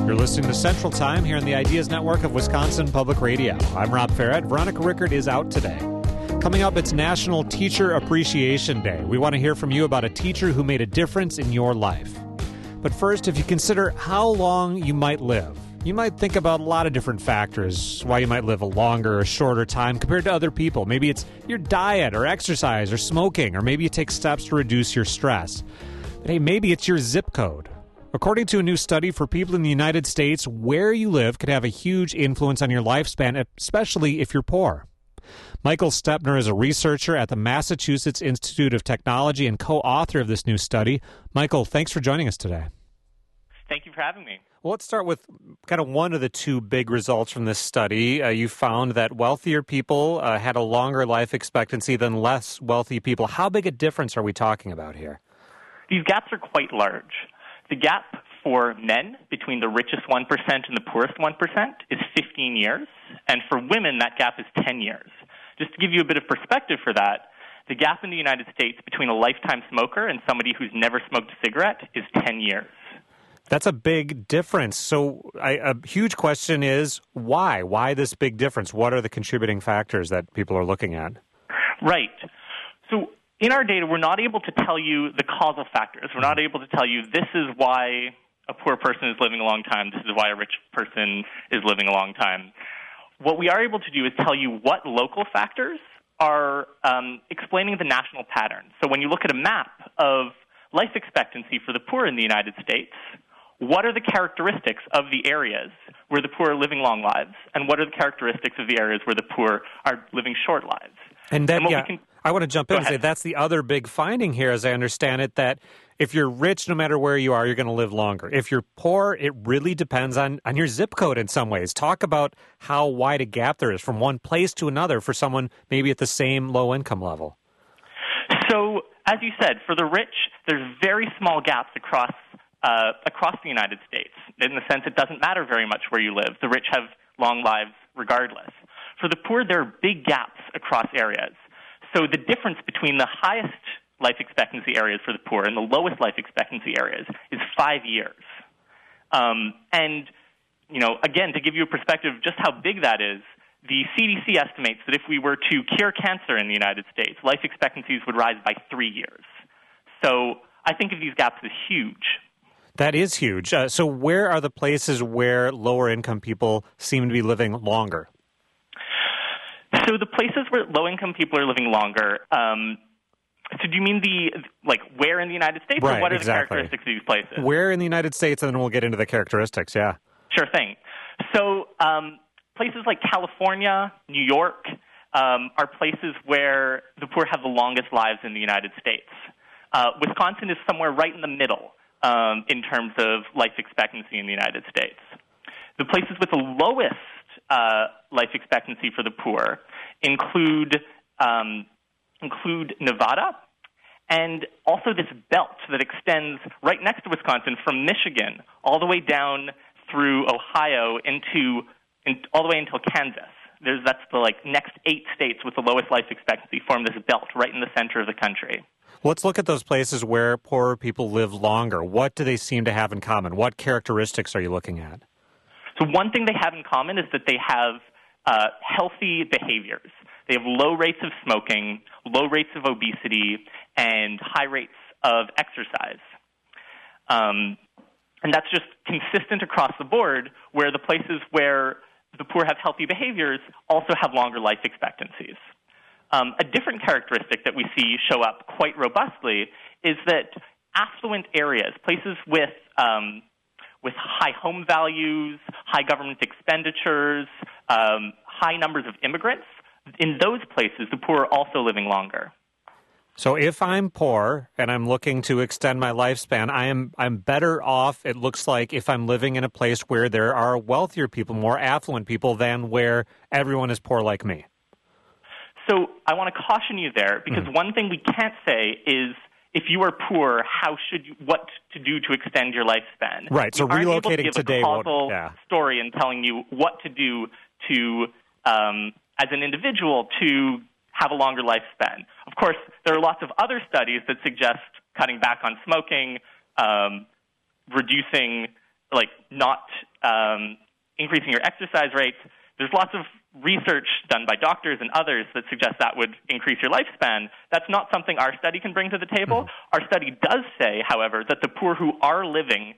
You're listening to Central Time here on the Ideas Network of Wisconsin Public Radio. I'm Rob Farrett. Veronica Rickert is out today. Coming up, it's National Teacher Appreciation Day. We want to hear from you about a teacher who made a difference in your life. But first, if you consider how long you might live, you might think about a lot of different factors, why you might live a longer or shorter time compared to other people. Maybe it's your diet or exercise or smoking, or maybe you take steps to reduce your stress. But hey, maybe it's your zip code. According to a new study for people in the United States, where you live could have a huge influence on your lifespan, especially if you're poor. Michael Stepner is a researcher at the Massachusetts Institute of Technology and co-author of this new study. Michael, thanks for joining us today. Thank you for having me. Well, let's start with kind of one of the two big results from this study. You found that wealthier people had a longer life expectancy than less wealthy people. How big a difference are we talking about here? These gaps are quite large. The gap for men between the richest 1% and the poorest 1% is 15 years, and for women, that gap is 10 years. Just to give you a bit of perspective for that, the gap in the United States between a lifetime smoker and somebody who's never smoked a cigarette is 10 years. That's a big difference. So a huge question is why? Why this big difference? What are the contributing factors that people are looking at? Right. So in our data, we're not able to tell you the causal factors. We're not able to tell you this is why a poor person is living a long time, this is why a rich person is living a long time. What we are able to do is tell you what local factors are explaining the national pattern. So when you look at a map of life expectancy for the poor in the United States, what are the characteristics of the areas where the poor are living long lives, and what are the characteristics of the areas where the poor are living short lives? And then, I want to jump in and say that's the other big finding here, as I understand it, that if you're rich, no matter where you are, you're going to live longer. If you're poor, it really depends on your zip code in some ways. Talk about how wide a gap there is from one place to another for someone maybe at the same low income level. So, as you said, for the rich, there's very small gaps across the United States. In the sense, it doesn't matter very much where you live. The rich have long lives regardless. For the poor, there are big gaps across areas. So the difference between the highest life expectancy areas for the poor and the lowest life expectancy areas is 5 years. And, again, to give you a perspective of just how big that is, the CDC estimates that if we were to cure cancer in the United States, life expectancies would rise by 3 years. So I think of these gaps as huge. That is huge. So where are the places where lower income people seem to be living longer? So the places where low-income people are living longer, so do you mean where in the United States, right, or what are exactly. the characteristics of these places? Where in the United States, and then we'll get into the characteristics, yeah. Sure thing. So places like California, New York, are places where the poor have the longest lives in the United States. Wisconsin is somewhere right in the middle in terms of life expectancy in the United States. The places with the lowest life expectancy for the poor include Nevada, and also this belt that extends right next to Wisconsin from Michigan all the way down through Ohio all the way until Kansas. That's the next 8 states with the lowest life expectancy form this belt right in the center of the country. Let's look at those places where poorer people live longer. What do they seem to have in common? What characteristics are you looking at? So one thing they have in common is that they have healthy behaviors. They have low rates of smoking, low rates of obesity, and high rates of exercise. And that's just consistent across the board, where the places where the poor have healthy behaviors also have longer life expectancies. A different characteristic that we see show up quite robustly is that affluent areas, places with high home values, high government expenditures, high numbers of immigrants, in those places, the poor are also living longer. So if I'm poor and I'm looking to extend my lifespan, I'm better off, it looks like, if I'm living in a place where there are wealthier people, more affluent people, than where everyone is poor like me. So I want to caution you there, because one thing we can't say is, if you are poor, what to do to extend your lifespan. Right, so relocating today won't. We aren't able to give a causal story and telling you what to do to, as an individual, to have a longer lifespan. Of course, there are lots of other studies that suggest cutting back on smoking, reducing, not increasing your exercise rates. There's lots of research done by doctors and others that suggests that would increase your lifespan. That's not something our study can bring to the table. Our study does say, however, that the poor who are living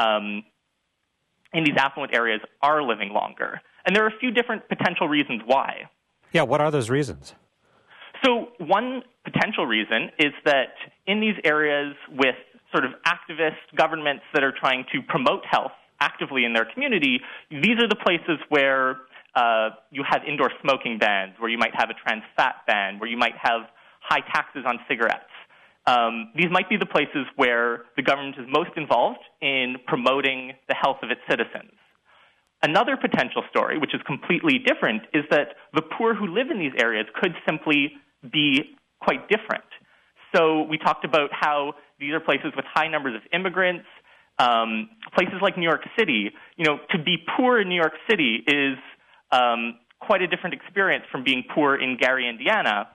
in these affluent areas are living longer. And there are a few different potential reasons why. Yeah, what are those reasons? So one potential reason is that in these areas with sort of activist governments that are trying to promote health actively in their community, these are the places where you have indoor smoking bans, where you might have a trans fat ban, where you might have high taxes on cigarettes. These might be the places where the government is most involved in promoting the health of its citizens. Another potential story, which is completely different, is that the poor who live in these areas could simply be quite different. So we talked about how these are places with high numbers of immigrants. Places like New York City, to be poor in New York City is quite a different experience from being poor in Gary, Indiana.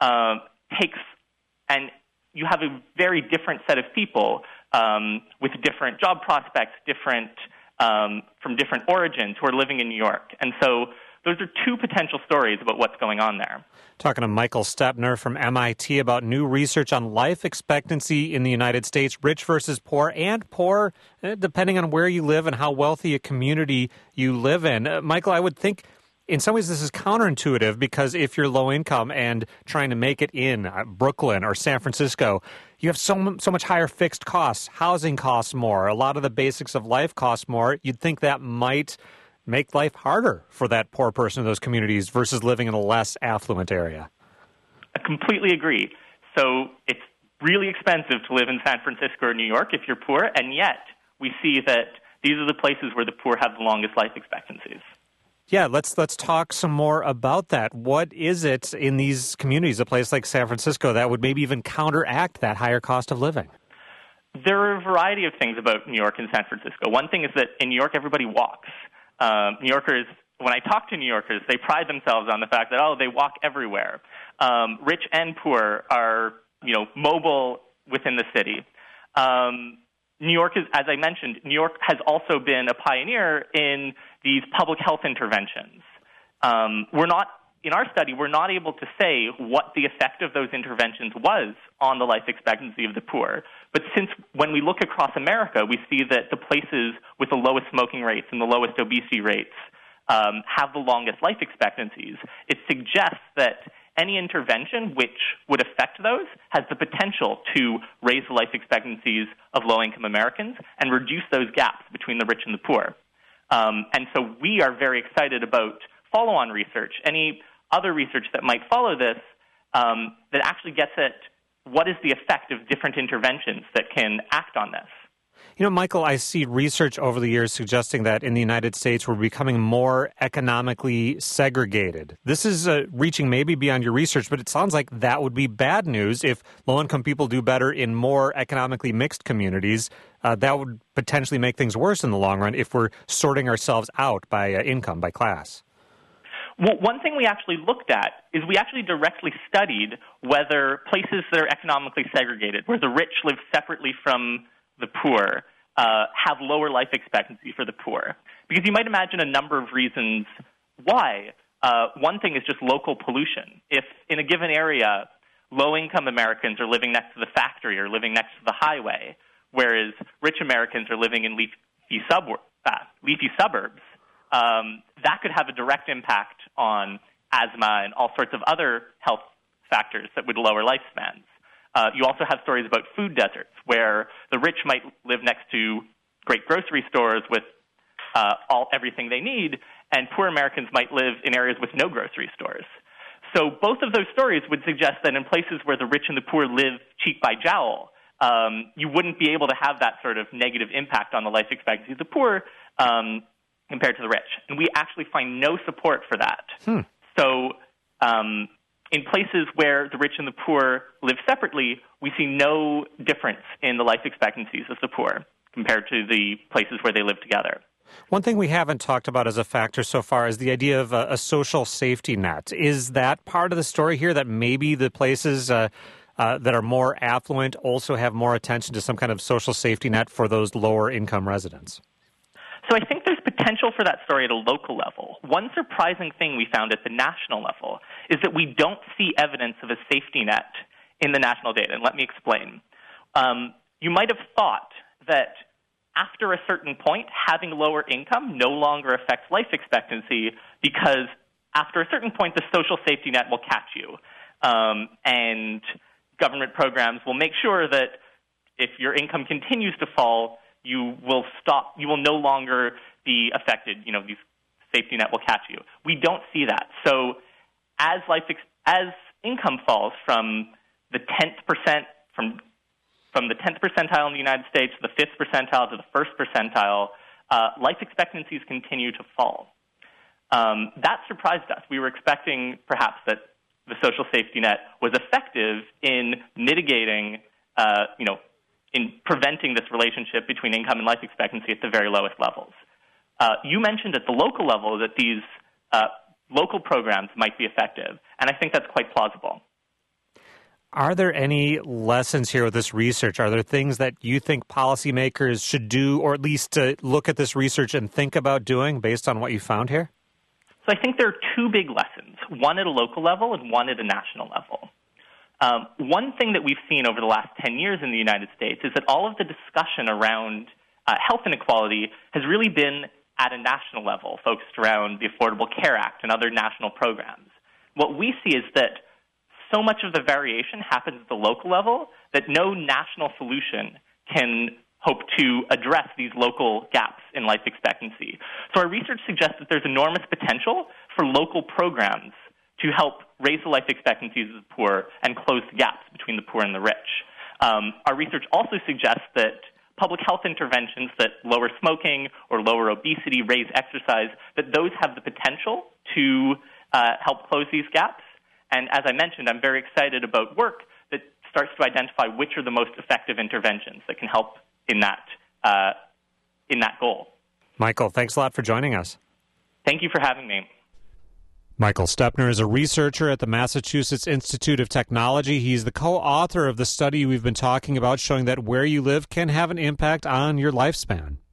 And you have a very different set of people with different job prospects, from different origins who are living in New York. And so those are two potential stories about what's going on there. Talking to Michael Steppner from MIT about new research on life expectancy in the United States, rich versus poor, and poor depending on where you live and how wealthy a community you live in. Michael, I would think in some ways this is counterintuitive because if you're low income and trying to make it in Brooklyn or San Francisco, you have so much higher fixed costs. Housing costs more. A lot of the basics of life cost more. You'd think that might make life harder for that poor person in those communities versus living in a less affluent area. I completely agree. So it's really expensive to live in San Francisco or New York if you're poor, and yet we see that these are the places where the poor have the longest life expectancies. Yeah, let's talk some more about that. What is it in these communities, a place like San Francisco, that would maybe even counteract that higher cost of living? There are a variety of things about New York and San Francisco. One thing is that in New York, everybody walks. New Yorkers, when I talk to New Yorkers, they pride themselves on the fact that, they walk everywhere. Rich and poor are, mobile within the city. New York is, as I mentioned, New York has also been a pioneer in these public health interventions. In our study, we're not able to say what the effect of those interventions was on the life expectancy of the poor. But since when we look across America, we see that the places with the lowest smoking rates and the lowest obesity rates have the longest life expectancies. It suggests that any intervention which would affect those has the potential to raise the life expectancies of low-income Americans and reduce those gaps between the rich and the poor. And so we are very excited about follow-on research, any other research that might follow this that actually gets at what is the effect of different interventions that can act on this. Michael, I see research over the years suggesting that in the United States we're becoming more economically segregated. This is reaching maybe beyond your research, but it sounds like that would be bad news if low-income people do better in more economically mixed communities. That would potentially make things worse in the long run if we're sorting ourselves out by income, by class. Well, one thing we actually looked at is we actually directly studied whether places that are economically segregated, where the rich live separately from the poor, have lower life expectancy for the poor. Because you might imagine a number of reasons why. One thing is just local pollution. If in a given area, low-income Americans are living next to the factory or living next to the highway, whereas rich Americans are living in leafy suburbs, that could have a direct impact on asthma and all sorts of other health factors that would lower lifespans. You also have stories about food deserts, where the rich might live next to great grocery stores with everything they need, and poor Americans might live in areas with no grocery stores. So both of those stories would suggest that in places where the rich and the poor live cheek by jowl, you wouldn't be able to have that sort of negative impact on the life expectancy of the poor compared to the rich. And we actually find no support for that. So in places where the rich and the poor live separately, we see no difference in the life expectancies of the poor compared to the places where they live together. One thing we haven't talked about as a factor so far is the idea of a social safety net. Is that part of the story here, that maybe the places that are more affluent also have more attention to some kind of social safety net for those lower income residents? So I think there's potential for that story at a local level. One surprising thing we found at the national level is that we don't see evidence of a safety net in the national data, and let me explain. You might have thought that after a certain point, having lower income no longer affects life expectancy because after a certain point, the social safety net will catch you. And government programs will make sure that if your income continues to fall, you will no longer be affected. These safety net will catch you. We don't see that. So as income falls from the 10th from the 10th percentile in the United States to the 5th percentile to the 1st percentile, life expectancies continue to fall. That surprised us. We were expecting perhaps that the social safety net was effective in mitigating, in preventing this relationship between income and life expectancy at the very lowest levels. You mentioned at the local level that these local programs might be effective, and I think that's quite plausible. Are there any lessons here with this research? Are there things that you think policymakers should do, or at least look at this research and think about doing based on what you found here? So I think there are two big lessons, one at a local level and one at a national level. One thing that we've seen over the last 10 years in the United States is that all of the discussion around health inequality has really been at a national level, focused around the Affordable Care Act and other national programs. What we see is that so much of the variation happens at the local level that no national solution can hope to address these local gaps in life expectancy. So our research suggests that there's enormous potential for local programs to help raise the life expectancies of the poor and close the gaps between the poor and the rich. Our research also suggests that public health interventions that lower smoking or lower obesity, raise exercise, that those have the potential to help close these gaps. And as I mentioned, I'm very excited about work that starts to identify which are the most effective interventions that can help in that goal. Michael, thanks a lot for joining us. Thank you for having me. Michael Stepner is a researcher at the Massachusetts Institute of Technology. He's the co-author of the study we've been talking about, showing that where you live can have an impact on your lifespan.